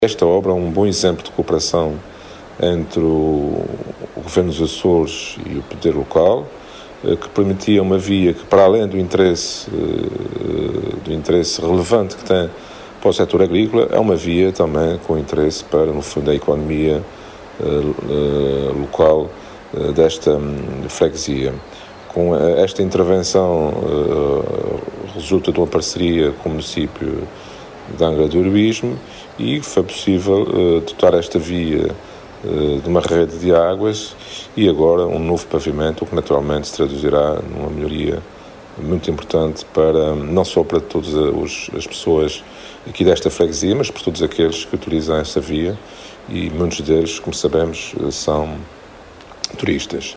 Esta obra é um bom exemplo de cooperação entre o Governo dos Açores e o poder local, que permitia uma via que, para além do interesse relevante que tem para o setor agrícola, é uma via também com interesse para, no fundo, a economia local desta freguesia. Com esta intervenção resulta de uma parceria com o município de Angra do Heroísmo e foi possível dotar esta via de uma rede de águas e agora um novo pavimento, o que naturalmente se traduzirá numa melhoria muito importante para, não só para todas as pessoas aqui desta freguesia, mas por todos aqueles que utilizam esta via, e muitos deles, como sabemos, são turistas.